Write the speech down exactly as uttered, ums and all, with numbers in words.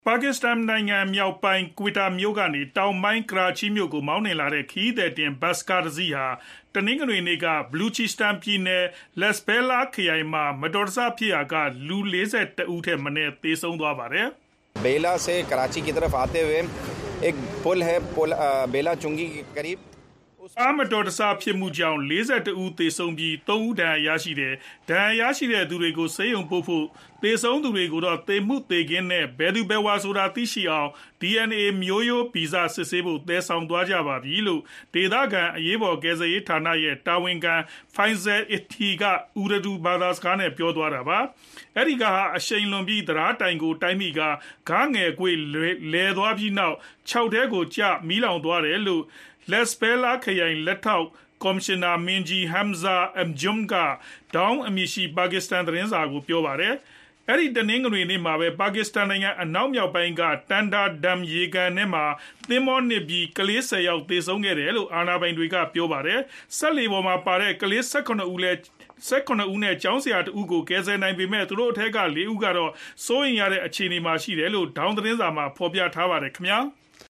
ပါကစ္စတန်နိုင်ငံမြောက်ပိုင်း Quetta မြို့ကနေတောင်ပိုင်း Karachi မြို့ကိုမောင်းနှင်လာတဲ့ခရီးသည်တင်ဘတ်စ်ကားတစ်စီးဟာတနင်္ဂနွေနေ့က Balochistan ပြည်နယ် Lasbela ခရိုင်မှာမတော်တဆဖြစ်ရာကလူ၄၁ဦးထက်မနည်းသေဆုံးသွားပါတယ်။ बेला से कराची की तरफ आते हुए एक पुल है पुल बेला चुंगी के करीब အာမတော်တဆဖြစ်မှုကြောင့်၄၁ဦးသေဆုံးပြီး၃ဦးဒဏ်ရာရရှိတယ်။ဒဏ်ရာရရှိတဲ့သူတွေကိုဆေးရုံပို့ဖို့သေဆုံးသူတွေကိုတော့သေမှုသေခင်းနဲ့ဘယ်သူဘယ်ဝါဆိုတာသိရှိအောင် D N A မျိုးရိုးဗီဇစစ်ဆေးဖို့သယ်ဆောင်သွားကြပါပြီလို့ဒေသခံအရေးပေါ်ကယ်ဆယ်ရေးဌာနရဲ့တာဝန်ခံ Faisal Itti က Urdu ဘာသာစကားနဲ့ပြောသွားတာပါ။အဲဒီကဟာအရှိန်လွန်ပြီးတရားတိုင်ကိုတိုက်မိကဂငယ်ကွေလဲသွားပြီးနောက်ခြောက်ထဲကိုကျမီးလောင်သွားတယ်လို့Lasbela ခရိုင်လက်ထောက်ကော်မရှင်နာမင်းကြီး Hamza Anjum က Dawn အမည်ရှိပါကစ္စတန်သတင်းစာကိုပြောပါတယ်။အဲဒီတနင်္ဂနွေနေ့မှာပဲပါကစ္စတန်နိုင်ငံအနောက်မြောက်ပိုင်းက Tanda Dam ရေကန်ထဲမှာသင်္ဘောနစ်ပြီးကလေး၁၀ယောက်သေဆုံးခဲ့တယ်လို့အာဏာပိုင်တွေကပြောပါတယ်။စက်လှေပေါ်မှာပါတဲ့ကလေး၁၇ဦးလည်း၁၇ဦးနဲ့ကျောင်းဆရာတဦးကိုကယ်ဆယ်နိုင်ပေမဲ့သူတို့အထက်က၄ဦးကတော့စိုးရိမ်ရတဲ့အခြေအနေမှာရှိတယ်လို့ Dawn သတင်းစာမှာဖော်ပြထားပါတယ်ခင်ဗျာ။